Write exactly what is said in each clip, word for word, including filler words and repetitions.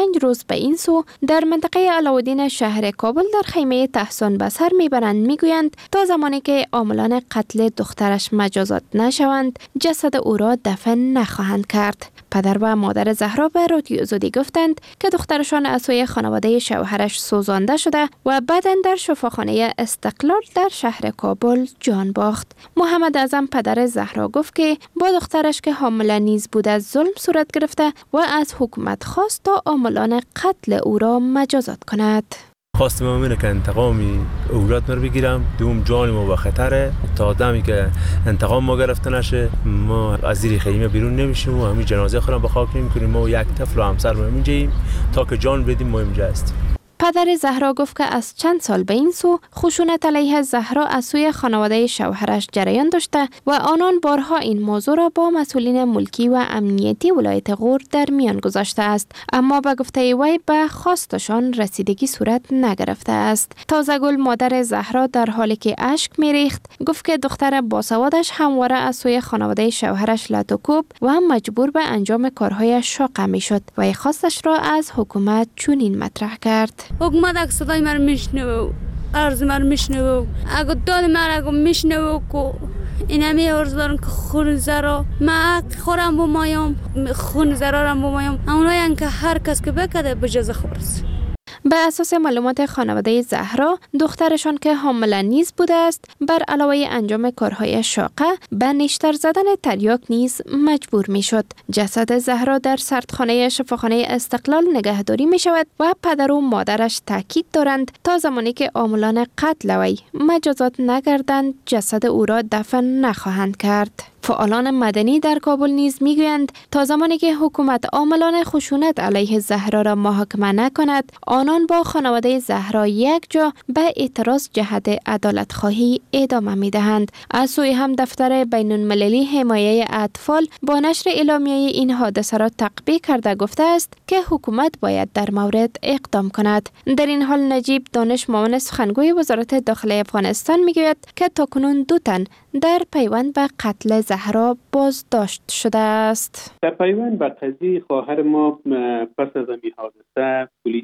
پنج روز به این سو در منطقه علاءالدین شهر کابل در خیمه تحسن به سر میبرند. میگویند تا زمانی که عاملان قتل دخترش مجازات نشوند جسد او را دفن نخواهند کرد. پدر و مادر زهرا به رادیو آزادی گفتند که دخترشان از سوی خانواده شوهرش سوزانده شده و بعداً در شفاخانه استقلال در شهر کابل جان باخت. محمد اعظم پدر زهرا گفت که با دخترش که حامله نیز بود از ظلم صورت گرفته و از حکومت خواست تا عاملان قتل او را مجازات کند. خواستم امینه که انتقامی اولاد مر بگیرم، دوم جان ما با خطره، تا دمی که انتقام ما گرفته نشه ما از زیر خیمه بیرون نمیشیم و همین جنازه خودم به خاک نمیکنیم. ما و یک طفل و همسر ما اینجاییم تا که جان بدیم ما اینجا هستیم. پدر زهرا گفت که از چند سال به این سو خشونت علیه زهرا از سوی خانواده شوهرش جریان داشته و آنان بارها این موضوع را با مسئولین ملکی و امنیتی ولایت غور در میان گذاشته است، اما به گفته وی به خواستشان رسیدگی صورت نگرفته است. تازه گل مادر زهرا در حالی که اشک میریخت گفت که دختر باسوادش همواره از سوی خانواده شوهرش لطوکوب و مجبور به انجام کارهای شاق میشد و خواستش را از حکومت چنین مطرح کرد. حکومت اگه صدای من میشنوه عرض من میشنوه اگه داد من اگه میشنوه که این همی عرض دارن که خون زرا من خورم بمایم خون زرا رم بمایم اونایی که هر کس که بکده به جزا خورست. به اساس معلومات خانواده زهرا دخترشان که حامله نیز بوده است بر علاوه انجام کارهای شاقه به نیشتر زدن تریاک نیز مجبور می شد. جسد زهرا در سردخانه شفاخانه استقلال نگهداری می شود و پدر و مادرش تاکید دارند تا زمانی که عاملان قتل وی مجازات نگردند جسد او را دفن نخواهند کرد. فعالان مدنی در کابل نیز میگویند تا زمانی که حکومت عاملان خشونت علیه زهرا را محاکمه نکند آنان با خانواده زهرا یک جا به اعتراض جهت عدالت خواهی ادامه میدهند. از سوی هم دفتر بین المللی حمایه اطفال با نشر اعلامیه این حادثه را تقبیح کرده گفته است که حکومت باید در مورد اقدام کند. در این حال نجیب دانش معاون سخنگوی وزارت داخلی افغانستان میگوید که تاکنون دو تن در پیوند به قتل زهرا بازداشت شده است. در پیوند به قضیه خواهر ما پس از این حادثه پلیس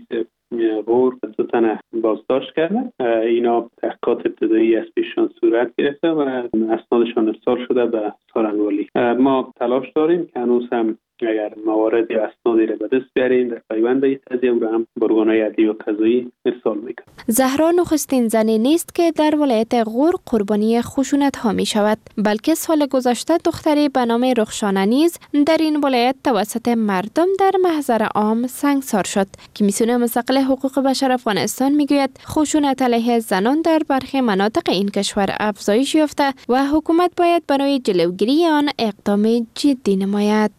غور دو تن بازداشت کرده. اینا تحقیقات ابتدایی از پیششان صورت گرفته و اسنادشان ارسال شده به سارنوالی. ما تلاش داریم که هنوز هم اگر موارد یا اسنادی را به دست بیاریم در پیوند به این قضیه او را هم به ارگان‌های عدلی و قضایی ارسال میکنیم. زهرا نخستین زنی نیست که در ولایت غور قربانی خشونت ها می شود، بلکه سال گذشته دختری به نام رخشانه نیز در این ولایت توسط مردم در محضر عام سنگسار شد. کمیسیون مستقل حقوق بشر افغانستان میگوید خشونت علیه زنان در برخی مناطق این کشور افزایش یافته و حکومت باید برای جلوگیری آن اقدام جدی نماید.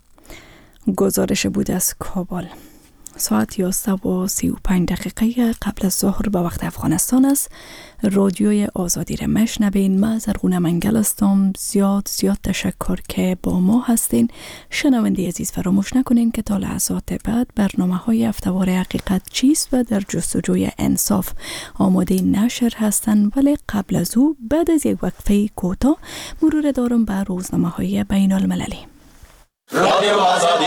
گزارش بود از کابل. ساعت یازده و سی و پنج دقیقه قبل از ظهر به وقت افغانستان است. رادیوی آزادی را مشنوین. من زرغونه منگل هستم. زیاد زیاد تشکر که با ما هستین. شنونده عزیز فراموش نکنین که تا لحظات بعد برنامه های هفته‌وار حقیقت چیست و در جستجوی انصاف آماده نشر هستند، ولی قبل از او بعد از یک وقفه کوتاه مرور دارم بر روزنامه های بین المللی. رادیو آزادی.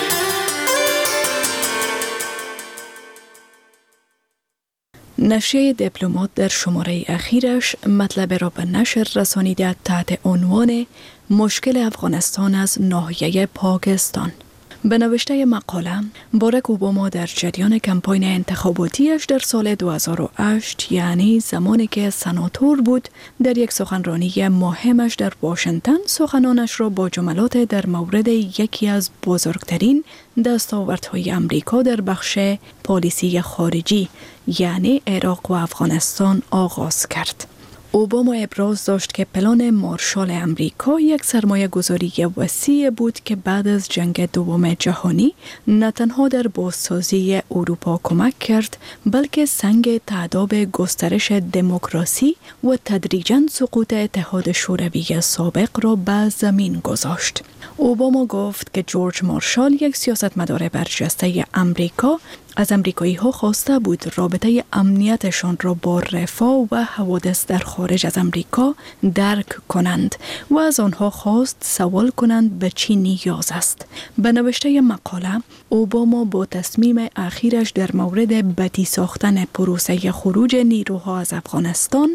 نشریه دیپلمات در شماره اخیرش مطلب را به نشر رسانیده تحت عنوان مشکل افغانستان از ناحیه پاکستان. به نوشته مقاله، باراک اوباما در جریان کمپاین انتخاباتیش در سال دو هزار و هشت، یعنی زمانی که سناتور بود، در یک سخنرانی مهمش در واشنگتن سخنانش را با جملات در مورد یکی از بزرگترین دستاوردهای امریکا در بخش پالیسی خارجی، یعنی عراق و افغانستان آغاز کرد. اوباما ابراز داشت که پلان مارشال امریکا یک سرمایه گذاری وسیع بود که بعد از جنگ دوم جهانی نه تنها در بازسازی اروپا کمک کرد، بلکه سنگ تعداب گسترش دموکراسی و تدریجاً سقوط اتحاد شوروی سابق را به زمین گذاشت. اوباما گفت که جورج مارشال یک سیاستمدار برجسته امریکا از امریکایی ها خواسته بود رابطه امنیتشان را با رفاه و حوادث در خارج از امریکا درک کنند و از آنها خواست سوال کنند به چی نیاز است. به نوشته مقاله، اوباما با تصمیم اخیرش در مورد بدی ساختن پروسه خروج نیروها از افغانستان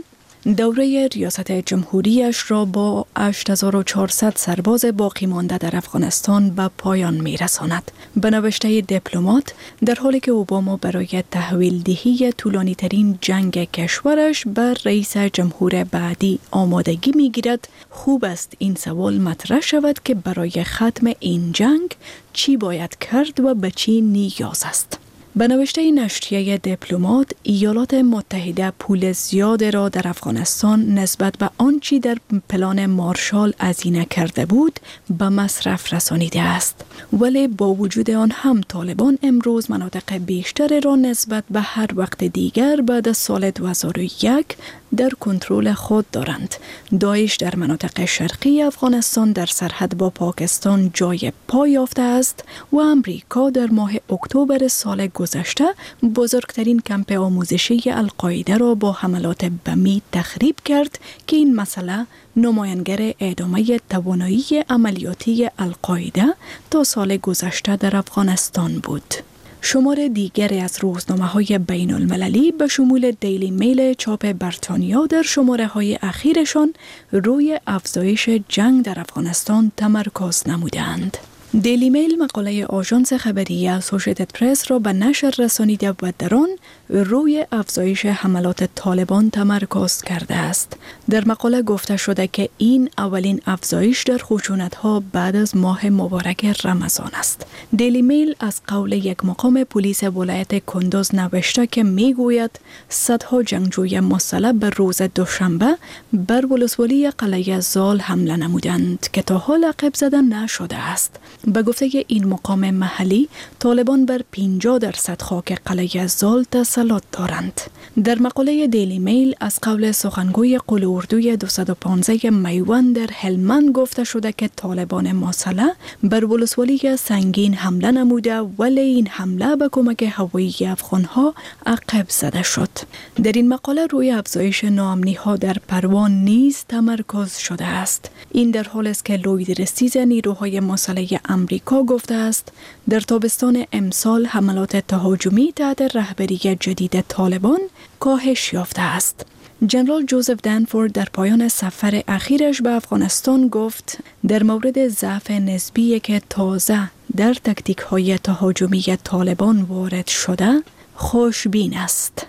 دوره ریاست جمهوریش را با هشت هزار و چهارصد سرباز باقی مانده در افغانستان به پایان می رساند. به نوشته دیپلمات، در حالی که اوباما برای تحویل دهی طولانی ترین جنگ کشورش بر رئیس جمهور بعدی آمادگی می گیرد، خوب است این سوال مطرح شود که برای ختم این جنگ چی باید کرد و به چی نیاز است. به نوشته نشریه دیپلمات، ایالات متحده پول زیاد را در افغانستان نسبت به آنچه در پلان مارشال هزینه کرده بود به مصرف رسانیده است. ولی با وجود آن هم طالبان امروز مناطق بیشتر را نسبت به هر وقت دیگر بعد از سال دو هزار و یک در کنترل خود دارند. داعش در مناطق شرقی افغانستان در سرحد با پاکستان جای پا یافته است و امریکا در ماه اکتبر سال گذشته بزرگترین کمپ آموزشی القاعده را با حملات بمی تخریب کرد که این مسئله نمایانگر ادامه توانایی عملیاتی القاعده تا سال گذشته در افغانستان بود. شمار دیگری از روزنامه‌های بین المللی به شمول دیلی میل چاپ بریتانیا در شماره‌های اخیرشان روی افزایش جنگ در افغانستان تمرکز نمودند. دیلی میل مقاله آژانس خبری اسوسییتد پرس را به نشر رسانیده و در آن روی افزایش حملات طالبان تمرکز کرده است. در مقاله گفته شده که این اولین افزایش در خشونت‌ها بعد از ماه مبارک رمضان است. دیلی میل از قول یک مقام پلیس ولایت کندوز نوشته که میگوید صدها جنگجوی مسلح به روز دوشنبه بر ولسوالی قلعه زال حمله نمودند که تا حال عقب زده نشده است. به گفته این مقام محلی، طالبان بر پنجاه درصد خاک قلعه زال تسلط دارند. در مقاله دیلی میل از قول سخنگوی قول اردوی دویست و پانزده میوان در هلمند گفته شده که طالبان مسلح بر ولسوالی سنگین حمله نموده ولی این حمله به کمک هوایی افغانها عقب زده شد. در این مقاله روی افزایش ناامنی‌ها در پروان نیز تمرکز شده است. این در حالی است که لوید رستیز نیروهای مسلح امریکا گفته است در تابستان امسال حملات تهاجمی تحت رهبری جدید طالبان کاهش یافته است. جنرال جوزف دنفورد در پایان سفر اخیرش به افغانستان گفت در مورد ضعف نسبی که تازه در تکتیک های تهاجمی طالبان وارد شده خوشبین است.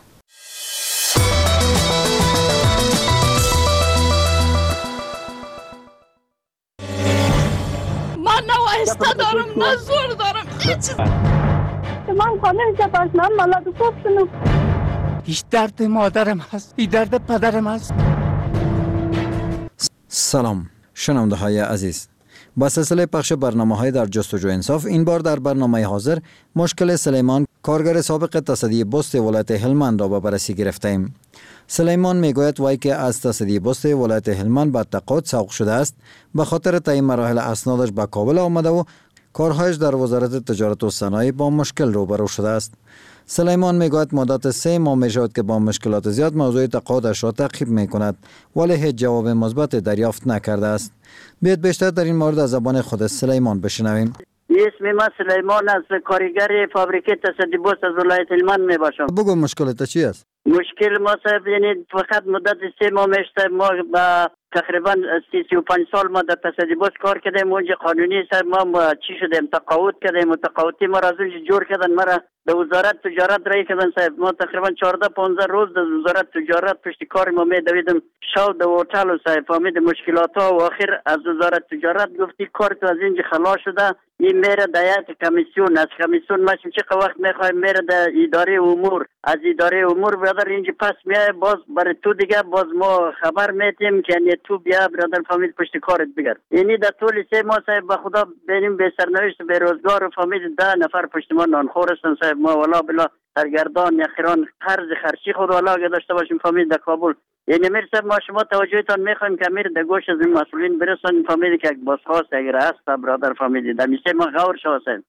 من نه وایسته دارم نه زور دارم هیچ من خانه سپاس من ملاد خوبتونم. هیچ درد مادرم هست، این درد پدرم هست. سلام شنونده های عزیز، با سلسله پخش برنامه های در جستجو انصاف، این بار در برنامه حاضر مشکل سلیمان، کارگر سابق تصدی بست ولایت هلمند را به بررسی گرفتیم. سلیمان میگوید وای که از تصدی بست ولایت هلمند به تقاعد سوق شده است، به خاطر تعیین مراحل اسنادش به کابل آمده و کارهایش در وزارت تجارت و صنایع با مشکل روبرو شده است. سلیمان میگوید مدت سه ماه می شود که با مشکلات زیاد موضوع تقاعدش را تعقیب می کند ولی هیچ جواب مثبت دریافت نکرده است. بیاید بیشتر در این مورد از زبان خود سلیمان بشنویم. اسم ما سلیمان است، کارگر فابریکه تصدی بست از ولایت هلمند می باشم. بگو مشکلت چی است؟ مشکل ما صاحب یعنی فقط مدت سه ماه میشته، ما با تقریبا سی و پنج سال ما در تصدی بست کار کردیم، اونجا قانونی سر ما چی شدیم تقاعد کردیم، تقاعدی ما را از اونجا جور کردن، ما را در وزارت تجارت رای کردن صاحب. ما تقریبا چهارده پانزده روز در وزارت تجارت پشت کار ما می دویدم شو در هتل صاحب، فهمید مشکلات ها و آخر از وزارت تجارت گفتی کار تو از اینجا خلاص شده، این میره در یک کمیسیون، از کمیسیون ما چه وقت میخوایم میره در اداره امور، از اداره امور برادر اینجا پس میای باز برای تو دیگه باز ما خبر میتیم که یعنی تو بیا برادر فهمید پشت کارت بگرد. یعنی در طول سه ماه صاحب به خدا ببینیم به سرنوشت به روزگار و فهمید ده نفر پشت ما نانخور هستن صاحب. ما والا بلا سرگردان یخران قرض خرچی خود والا اگه داشته باشیم فهمید در کابل یعنی میر صاحب ما شما توجهتان میخوایم که میر در گوش از این مسئولین برسان فهمیدی که بازخواست اگر هست برادر فهمیدی در میشه ما غور شواسیم.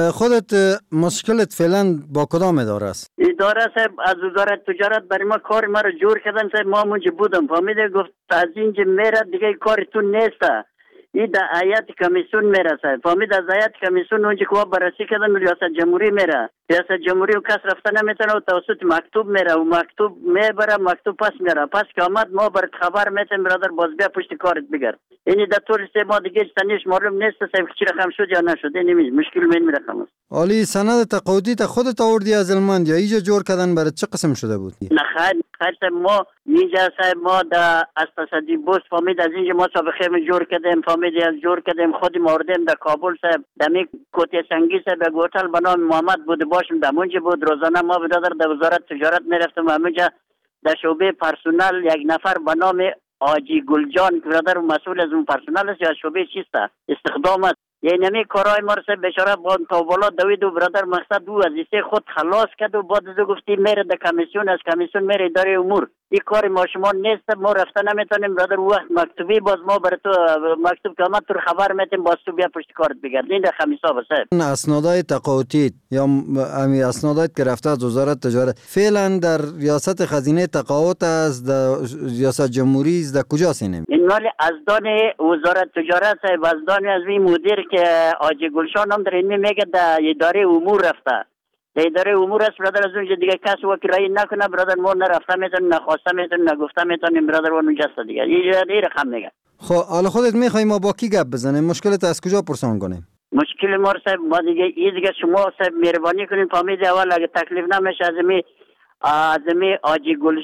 خودت مشکلت فعلا با کدام اداره است؟ اداره صاحب از وزارت تجارت برای ما کار ما رو جور کردن صاحب. ما اونجا بودم فهمیده گفت از اینجا میره دیگه کارتون نیسته. این در هیئت کمیسیون میره صاحب. فهمید از هیئت کمیسیون اونجا که بررسی کردن ریاست جمهوری میره. ریاست جمهوری و کس رفته نمیتونه و توسط مکتوب میره و مکتوب میبره مکتوب پس میره. پس که آمد ما برات خبر میتیم برادر باز بیا پشت کارت بگرد. یعنی در طول سه ماه دیگه تنیش معلوم نیست صاحب چی رقم شد یا نشد. یعنی مشکل من رقم است. علی سند تقاعدی تا خودت آوردی از المند یا اینجا جور کردن برای چه قسم شده بود؟ نه خیر خیر ما اینجا صاحب ما در از تصدی بوست فهمید از اینجا ما سابقه جور کردیم فهمید از جور کردیم خودی موردیم در کابل صاحب دمی کوتی سنگی صاحب گوتل به نام محمد بود باشم در اونجا بود. روزانه ما برادر در وزارت تجارت میرفتم همونجا در شعبه پرسونل یک نفر به نام آجی گلجان که برادر مسئول از اون پرسونل است یا شعبه چیست استخدام است. یعنی نمی کارهای ما رو بشاره با تاولات دوید و برادر مقصد او از ایسه خود خلاص کرد و بعد از گفتی میره در کمیسیون از کمیسیون میره اداره امور. این کار ما شما نیست ما رفته نمیتونیم برادر وقت مکتوبی باز ما بر تو مکتوب که آمد تو خبر میتیم باز تو بیا پشت کارت بگرد. این در خمیسا بسه اسنادای تقاعدی یا امی اسنادای که رفته از وزارت تجارت فعلا در ریاست خزینه تقاعد از در ریاست جمهوری از در کجاست اینه؟ این مال از دان وزارت تجارت صاحب از دان از وی مدیر که آجی گلشان هم در این میگه در اداره امور رفته. در اداره امور است برادر از اونجا دیگه کس وقت رای نکنه برادر ما نرفته میتونیم نخواسته میتونیم نگفته میتونیم برادر اونجا است دیگه. این رقم میگه. خب حالا خودت میخوای ما با کی گپ بزنیم؟ مشکلت از کجا پرسان کنیم؟ مشکل ما صاحب ما دیگه این دیگه شما صاحب مهربانی کنین فهمید اول اگه تکلیف نمیشه از می از می آجی گل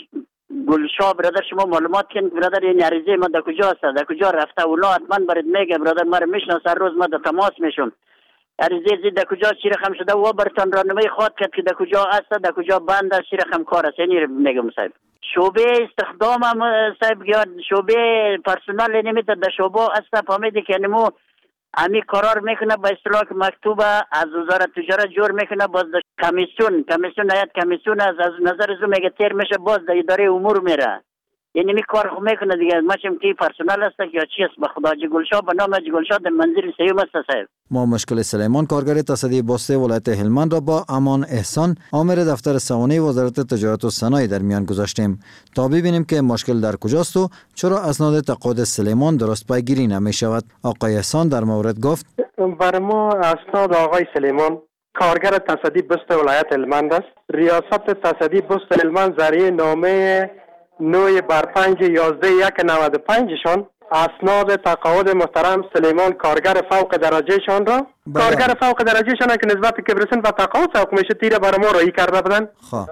گلشاه برادر شما معلومات کن برادر این عریضه ما در کجا است در کجا رفته اونا حتما برات میگه برادر ما رو میشناسه روز ما در تماس میشون. عریضه زید در کجا چی رقم شده و براتون راهنمایی خواهد کرد که در کجا است در کجا بند است چی رقم کار است. یعنی میگم صاحب شعبه استخدام هم صاحب یا شعبه پرسونل نمیده در شعبه است فهمیدی که نمو امی قرار میکنه با اصطلاح مکتوب از وزارت تجارت جور میکنه باز در کمیسیون کمیسیون هیئت کمیسیون از از نظر زو میگه تیر میشه باز در اداره امور میره. یعنی می کار خو میکنه دیگه ماشم کی پرسونل است یا چی است به خدا جگلشاه به نام جگلشاه در منزل سیوم است صاحب. ما مشکل سلیمان کارگر تصدی بسته ولایت هلمند را با امان احسان آمر دفتر سوانه وزارت تجارت و صنایع در میان گذاشتیم تا ببینیم که مشکل در کجاست و چرا اسناد تقاعد سلیمان درست پیگیری نمی شود. آقای احسان در مورد گفت بر ما اسناد آقای سلیمان کارگر تصدی بسته ولایت هلمند است. ریاست تصدی بسته هلمند ذریعه نامه نوی بر پنج یازده یک نود و پنج شان اسناد تقاعد محترم سلیمان کارگر فوق درجه شان را بله. کارگر فوق درجه شان که نسبت که برسن به تقاعد سوق میشه تیره بر ما رایی کرده بودن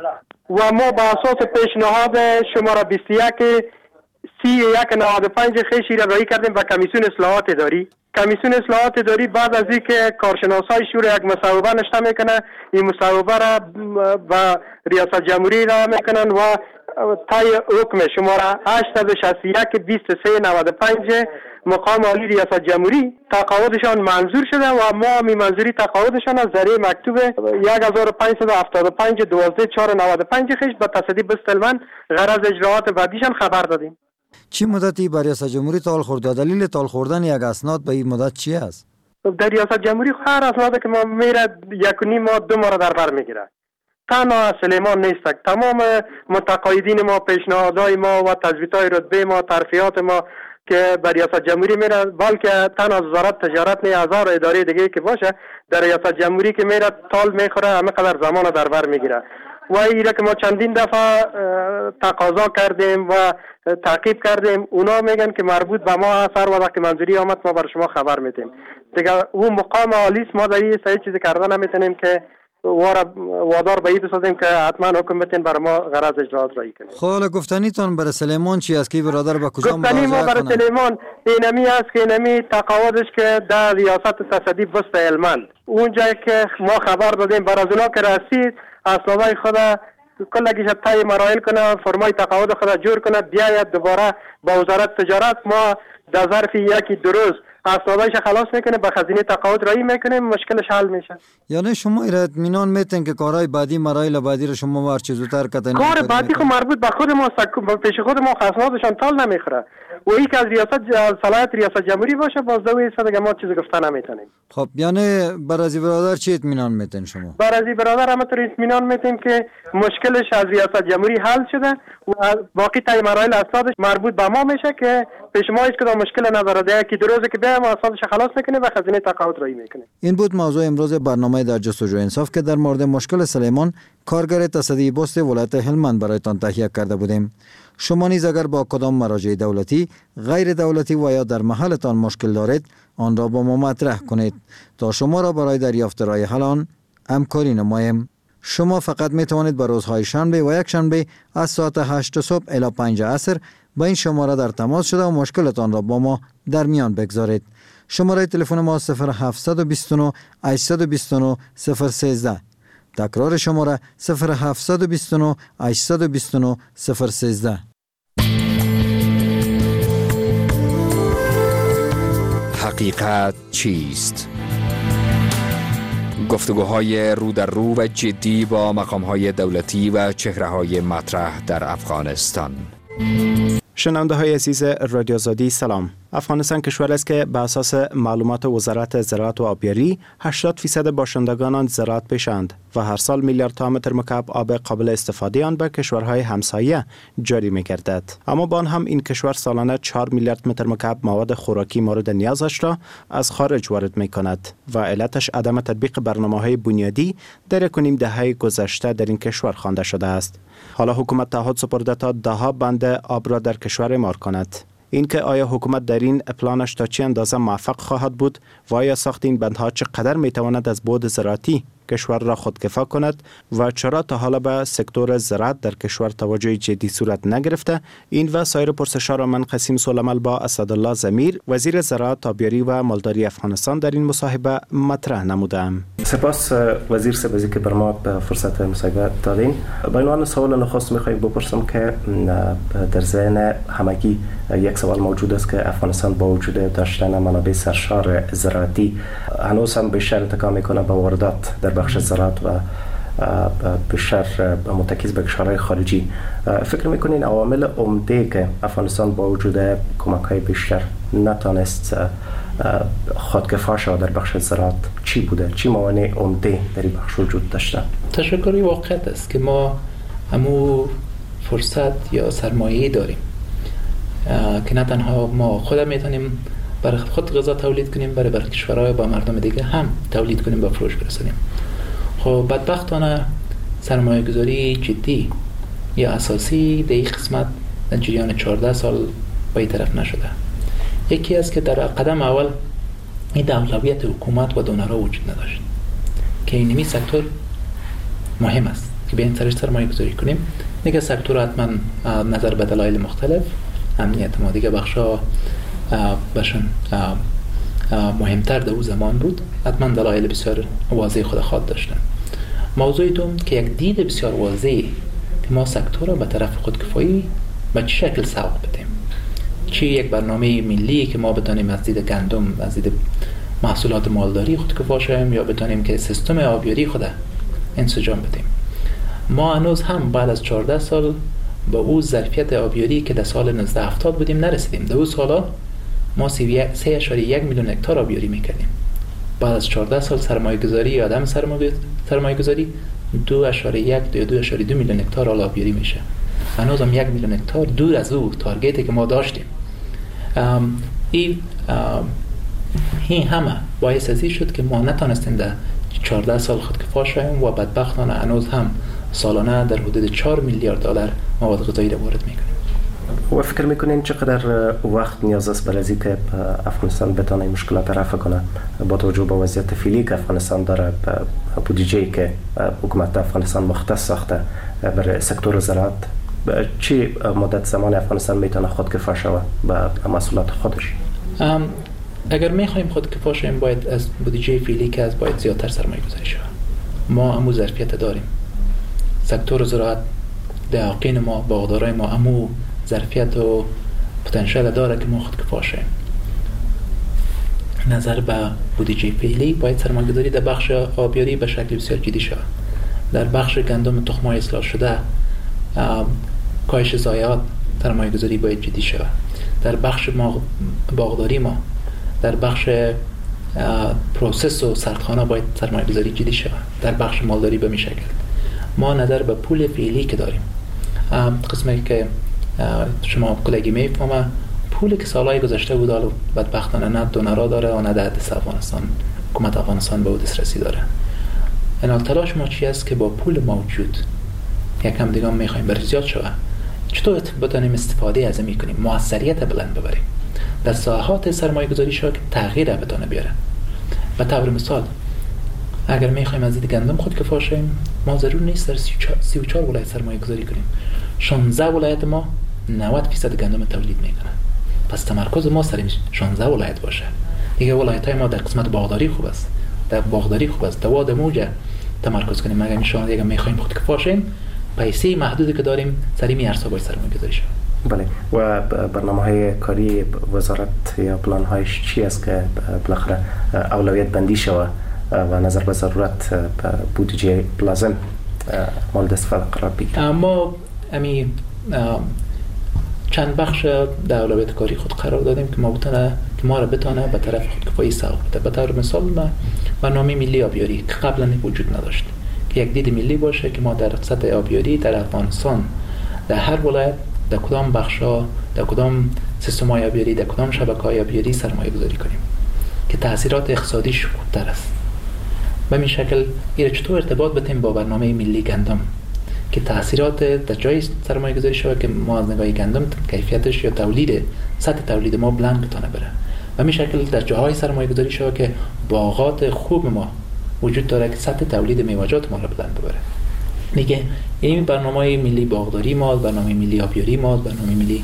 و ما با اساس پیشنهاد شماره بیست و یک سی یک نود و پنج خیشی را رایی کردیم به کمیسیون اصلاحات اداری. کمیسیون اصلاحات اداری بعد از اینکه کارشناسای شور یک مصوبه نشته میکنه این مصوبه را با ریاست جمهوری را میکنن و تای حکم شماره هشتصد و شصت و یک بیست و سه نود و پنج مقام عالی ریاست جمهوری تقاعدشان منظور شده و ما می منظوری تقاعدشان از ذریعه مکتوب یک هزار و پانصد و هفتاد و پنج دوازده چهار نود و پنج خیش به تصدی بستلمن غرض اجراعات بعدیشان خبر دادیم. چی مدتی بر ریاست جمهوری تال خورد؟ دلیل تال خوردن یک اسناد به این مدت چی است؟ در ریاست جمهوری هر اسنادی که ما میره یک و نیم ماه دو ماه در بر میگیره. تنها سلیمان نیست، تمام متقاعدین ما پیشنهادهای ما و تثبیت‌های رتبه ما ترفیعات ما که بر ریاست جمهوری میره بلکه تنها از وزارت تجارت نه هزار اداره دیگه که باشه در ریاست جمهوری که میره تال میخوره همه قدر زمان در بر میگیره و ایره که ما چندین دفعه تقاضا کردیم و تعقیب کردیم اونا میگن که مربوط به ما هست هر وقت که منظوری آمد ما بر شما خبر میدیم دیگه. اون مقام عالی ما در این سعی چیزی کردن نمیتونیم که وادار به این بسازیم که حتما حکم بتین برای ما غرض اجراعات رایی کنیم. خب حالا گفتنیتون برای سلیمان چی است که برادر با کجا مراجعه کنه؟ گفتنی ما برای سلیمان اینمی است که اینمی تقاعدش که در ریاست تصدی بست هلمند اونجا که ما خبر دادیم بر از اونا که رسید اسنادای خود کلگیش تای مراحل کنه فرمای تقاعد خود جور کنه بیاید دوباره با وزارت تجارت ما در ظرف یکی دو روز اسنادش خلاص میکنه، به خزینه تقاعد رایی میکنه، مشکلش حل میشه. یعنی شما ایراد اطمینان میتین که کارهای بعدی مراحل بعدی رو شما هر چه زودتر کتن کار بعدی خو مربوط به خود ما سکو پیش خود ما اسنادشان تال نمیخوره و یک از ریاست صلاحیت ریاست جمهوری باشه باز دوی صد ما چیزی گفتن نمیتونیم. خب یعنی برازی برادر چی اطمینان میتین شما؟ برازی برادر همونطور اطمینان میتیم که مشکلش از ریاست جمهوری حل شده و باقی تای مراحل اسنادش مربوط به ما میشه که پیش ما هیچ کدام مشکل نداره. یکی دو روزه که بیایم اسنادش خلاص میکنه و خزینه تقاعد رایی میکنه. این بود موضوع امروز برنامه در جستجوی انصاف که در مورد مشکل سلیمان کارگر تصدی بست ولایت هلمند برایتان تهیه کرده بودیم. شما نیز اگر با کدام مراجع دولتی، غیر دولتی و یا در محلتان مشکل دارید، آن را با ما مطرح کنید تا شما را برای دریافت رای حل آن همکاری نماییم. شما فقط می توانید به روزهای شنبه و یک شنبه از ساعت هشت صبح الی پنج عصر با این شماره در تماس شده و مشکلتان را با ما در میان بگذارید. شماره تلفن ما صفر هفت دو نه هشت دو نه صفر سیزده. تکرار شماره صفر هفت دو نه هشت دو نه صفر سیزده. حقیقت چیست؟ گفتگوهای رو در رو و جدی با مقامهای دولتی و چهره‌های مطرح در افغانستان. شنونده های عزیز رادیو آزادی سلام. افغانستان کشور است که به اساس معلومات وزارت زراعت و آبیاری هشتاد فیصد باشندگان آن زراعت پیشند و هر سال میلیاردها متر مکعب آب قابل استفاده آن به کشورهای همسایه جاری می‌گردد. اما با آن هم این کشور سالانه چهار میلیارد متر مکعب مواد خوراکی مورد نیازش را از خارج وارد می‌کند و علتش عدم تطبیق برنامه‌های بنیادی در یک و نیم دهه گذشته در این کشور خوانده شده است. حالا حکومت تعهد سپرده تا ده‌ها بند آب را در کشور اعمار کند. اینکه آیا حکومت در این پلانش تا چه اندازه موفق خواهد بود و آیا ساخت این بندها چقدر میتواند از بعد زراعتی کشور را خودکفا کند و چرا تا حالا به سکتور زراعت در کشور توجه جدی صورت نگرفته، این و سایر پرسش‌ها را من قسیم سلیمان با اسدالله ضمیر وزیر زراعت، آبیاری و مالداری افغانستان در این مصاحبه مطرح نمودم. سپاس وزیر سبزی که بر ما فرصت مصاحبه دادین. با عنوان سوال نخست می‌خوایم بپرسم که در ذهن همگی یک سوال موجود است که افغانستان با وجود داشتن منابع سرشار زراعتی هنوز هم بیشتر تکیه می‌کنه به واردات در بخش زراعت و بیشتر متکیز به کشورهای خارجی. فکر میکنین عوامل عمده که افغانستان با وجود کمک‌های بیشتر نتونست خودکفا شود در بخش زراعت چی بوده؟ چی موانع عمده در این بخش وجود داشته؟ تشکری واقعیت است که ما همو فرصت یا سرمایه داریم که نه تنها ما خود میتونیم برای خود غذا تولید کنیم، برای برای کشورهای با مردم دیگه هم تولید کنیم و فروش برسونیم. خب بدبختانه سرمایه گذاری جدی یا اساسی در این قسمت در جریان چهارده سال به این طرف نشده. یکی است که در قدم اول این اولویت حکومت و دونرها وجود نداشت که اینمی سکتور مهم است که به این سرش سرمایه گذاری کنیم. دیگه سکتور حتما نظر به دلایل مختلف امنیت ما دیگه بخشا بشن مهمتر در او زمان بود، حتما دلایل بسیار واضح خود خود داشتن. موضوع دوم که یک دید بسیار واضح که ما سکتور را به طرف خودکفایی به چه شکل سوق بدیم، چی یک برنامه ملی که ما بتانیم از دید گندم، از دید محصولات مالداری خودکفا شویم یا بتانیم که سیستم آبیاری خود انسجام بدیم. ما هنوز هم بعد از چهارده سال با او ظرفیت آبیاری که در سال نوزده هفتاد بودیم نرسیدیم. در اون سالا ما سه اشاری یک میلیون هکتار آبیاری میکردیم. بعد از چهارده سال سرمایه گذاری یا عدم سرمایه گذاری دو اشاری یک یا دو اشاری دو میلیون هکتار آبیاری میشه. هنوز هم یک میلیون هکتار دور از او تارگتی که ما داشتیم. این این همه باعث ازی شد که ما نتونستیم در چهارده سال خودکفا شویم و بدبختانه هنوز هم سالانه در حدود چهار میلیارد دلار مواد غذایی را وارد میکنیم. و فکر میکنین چقدر وقت نیاز است برای اینکه افغانستان بتونه این مشکلات رفع کنه با توجه به وضعیت فعلی که افغانستان داره، بودجه‌ای که حکومت افغانستان مختص ساخته برای سکتور زراعت، چی مدت زمان افغانستان میتونه خودکفا شود به محصولات خودش؟ اگر میخوایم خودکفا شویم باید از بودجه فعلی که از باید زیادتر سرمایه گذاری شود. ما همو ظرفیت داریم. سکتور زراعت دهاقین ما، باغدارای ما همو ظرفیت و پتانسیل داره که ما خودکفا شویم. نظر به بودجه فعلی باید سرمایه‌گذاری در بخش آبیاری به شکل بسیار جدی شود. در بخش گندم تخم‌های اصلاح شده، کاهش ضایعات سرمایه‌گذاری باید جدی شود. در بخش باغداری ما، در بخش پروسس و سردخانه باید سرمایه‌گذاری جدی شود. در بخش مالداری به می شکل ما نظر به پول فعلی که داریم، قسمی که شما کلگی میفهمه، پولی که سالهای گذشته بود حالا بدبختانه نه دونرها داره و نه در دست افغانستان، حکومت افغانستان به دسترسی داره. این تلاش ما چی است که با پول موجود یکم دیگه میخوایم بر زیاد شود، چطور بتونیم استفاده از این میکنیم، موثریت بلند ببریم در ساحات سرمایه گذاری شو که تغییر بتونه بیاره. به طور مثال اگر میخوایم از این گندم خود کفا شیم، ما ضرور نیست در سی و چهار ولایت سرمایه گذاری کنیم. شانزده ولایت ما نود درصد گندم تولید میکنن، پس تمرکز ما سر شانزده ولایت باشه. دیگه ولایت های ما در قسمت باغداری خوب است، در باغداری خوب است، دواد موجه تمرکز کنیم. اگر شما دیگه میخوایم خود کفا شیم، پیسه محدودی که داریم سری میارسا باید سرمایه گذاری شد. بله. و برنامه های کاری وزارت یا پلان هایش چی است که بالاخره اولویت بندی شود و نظر به ضرورت بودجه لازم مورد استفاده قرار بگیره؟ ما امی چند بخش در اولویت کاری خود قرار دادیم که ما بتونه که ما را بتونه به طرف خودکفایی سوق بده. به طور مثال ما برنامه ملی آبیاری که قبلا وجود نداشت، که یک دید ملی باشه که ما در سطح آبیاری در افغانستان در هر ولایت در کدام بخشا، در کدام سیستم های آبیاری، در کدام شبکه های آبیاری سرمایه گذاری کنیم که تاثیرات اقتصادیش خوبتر است. به این شکل این چطور ارتباط بتیم با برنامه ملی گندم که تاثیرات در جای سرمایه گذاری شود که ما از نگاه گندم کیفیتش یا تولید سطح تولید ما بلند بتونه بره. به این شکل در جاهای سرمایه گذاری شود که باغات خوب ما وجود داره که سطح تولید میوه‌جات ما رو بلند ببره. دیگه این برنامه ملی باغداری ما، برنامه ملی آبیاری ما، برنامه ملی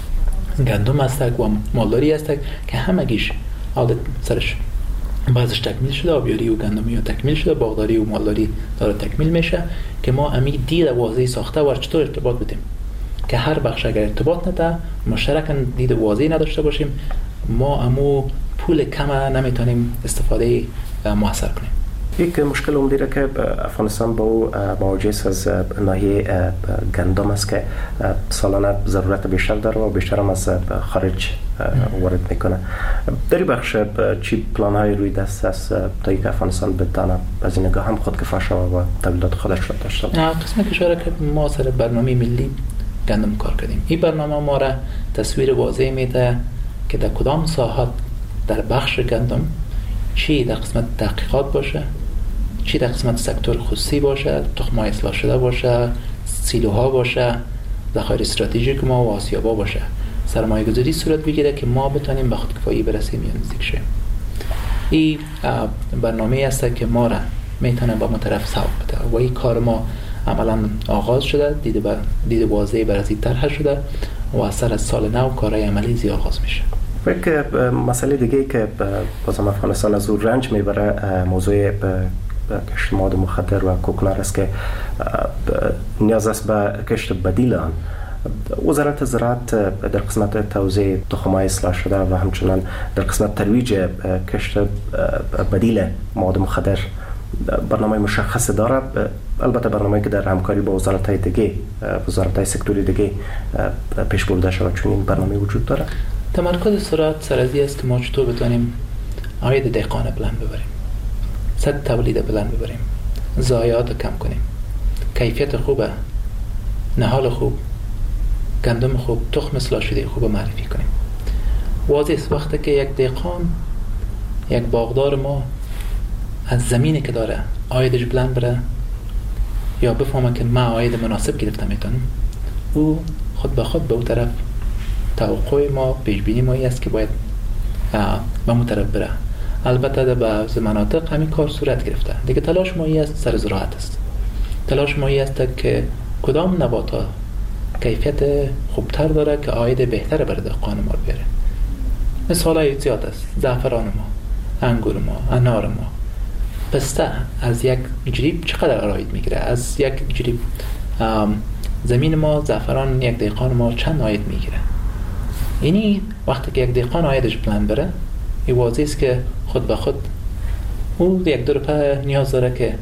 گندم است و مالداری است که همگیش حالت سرش بعضش تکمیل شده، آبیاری و گندمی تکمیل شده، باغداری و مالداری داره تکمیل میشه که ما امی دید واضحی ساخته و چطور ارتباط بدیم که هر بخش اگر ارتباط نده مشترکاً دید واضحی نداشته باشیم، ما امو پول کم نمیتونیم استفاده موثر کنیم. یک مشکل عمده که افغانستان با او مواجه است از ناحیه گندم است که سالانه ضرورت بیشتر داره و بیشتر هم از خارج وارد میکنه. در این بخش چی پلان های روی دست است تا اینکه افغانستان بتونه از این نگاه هم خودکفا شود و تولیدات خودش را داشته باشه؟ قسم کشور که ما سر برنامه ملی گندم کار کردیم. این برنامه ما را تصویر واضح میده که در کدام ساحات در بخش گندم چی در قسمت تحقیقات باشه، چی در قسمت سکتور خصوصی باشه، تخم‌های اصلاح شده باشه، سیلوها باشه، ذخایر استراتژیک ما و آسیابا باشه، سرمایه گذاری صورت بگیره که ما بتونیم به خودکفایی برسیم یا نزدیک شیم. این برنامه است که ما را میتونه با ما طرف سوق بده و این کار ما عملا آغاز شده، دید بر دید واضحی بر از این طرح شده و از سر از سال نو کارهای عملی زیاد آغاز میشه. یک مسئله دیگه که بازم افغانستان از اون رنج میبره موضوع کشت مواد مخدر و کوکنار است که نیاز است به کشت بدیل آن. وزارت زراعت در قسمت توزیع تخم‌های اصلاح شده و همچنان در قسمت ترویج کشت بدیل مواد مخدر برنامه مشخص داره. البته برنامه‌ای که در همکاری با وزارت‌های دیگه، وزارت‌های سکتوری دیگه پیش برده شود، چون این برنامه وجود داره. تمرکز زراعت سرازی است که ما چطور بتونیم عاید دهقان بلند ببریم، سطح تولید بلند ببریم، ضایعات کم کنیم، کیفیت خوبه، نهال خوب، گندم خوب، تخم اصلاح شده خوب معرفی کنیم. واضح است وقتی که یک دهقان، یک باغدار ما از زمینی که داره عایدش بلند بره یا بفهمه که من عاید مناسب گرفته میتونم، او خود به خود به اون طرف توقع ما، پیشبینی ما است که باید به اون طرف بره. البته در بعض مناطق همین کار صورت گرفته. دیگه تلاش ما است سر زراعت است. تلاش ما است که کدام نباتات کیفیت خوبتر داره که عاید بهتر بر دهقان ما بیاره. مثالای زیاد است. زعفران ما، انگور ما، انار ما، پسته از یک جریب چقدر عاید میگیره؟ از یک جریب زمین ما زعفران یک دهقان ما چند عاید میگیره؟ یعنی وقتی که یک دهقان عایدش بلند بره، این واضح است که خود به خود او یک دو روپه نیاز داره که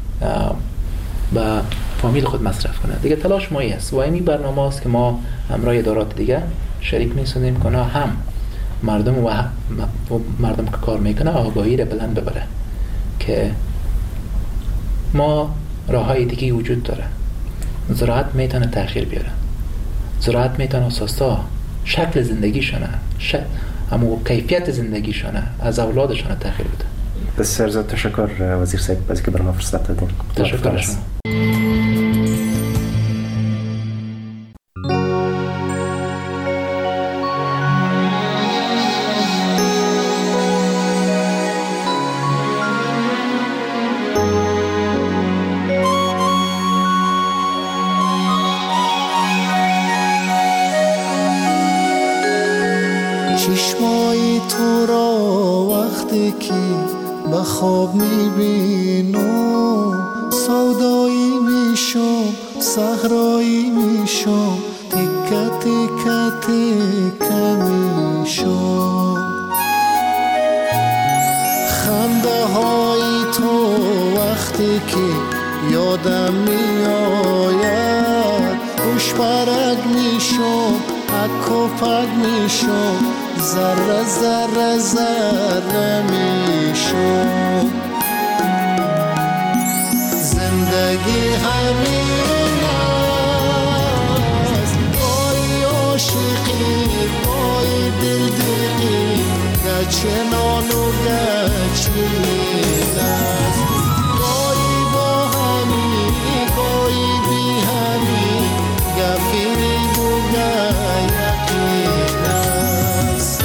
با فامیل خود مصرف کنه. دیگه تلاش ما است و این برنامه است که ما همراه ادارات دیگه شریک می‌سازیم که هم مردم و مردم که کار میکنه آگاهی را بلند ببره که ما راه‌های دیگه وجود داره. زراعت میتونه تغییر بیاره، زراعت میتونه اساسا شکل زندگیشونه، شکل اما کیفیت زندگیشونه از اولادشونه تغییر بده. بسیار زیاد تشکر وزیر صاحب از که برام فرصت دادین. تشکر شما. چشمای تو را وقتی که به خواب میبینم سودایی میشم، صحرایی میشم، تکه تکه تکه میشم. خنده های تو وقتی که یادم میآید خوش برگ میشم، پک و پک میشم، ذره ذره ذره میشم. زندگی همین است، گاهی عاشقی گاهی دلدقی، گچه نان و گچین است. گاهی با همی گاهی بی همی، گفیری بوگه یقین است.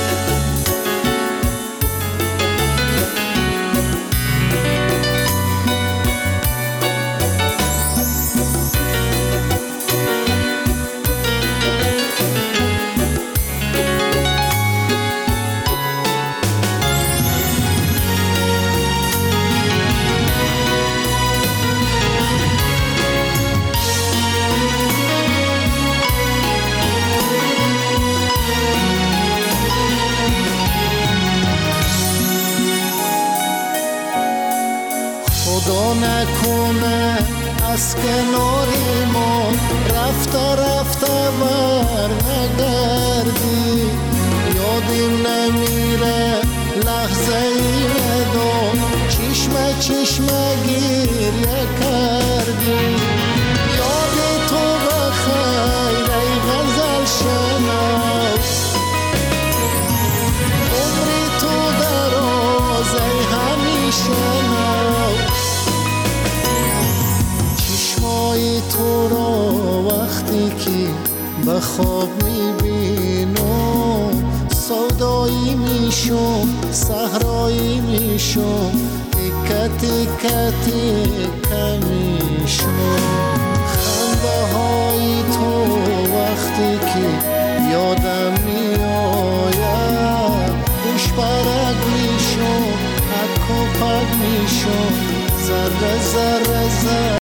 خدا نکنه از کنار ما رفته رفته بر نگردی، یادم نمیره لحظه ای ودا، چشمه چشمه گریه کردی. یاد تو بخیر ای غزل شناس، عمری تو دراز ای همیشه ناز. چشمای تو را وقتی که به خواب میبینم سودایی میشم، صحرایی میشم، تکه تکه تکه میشم.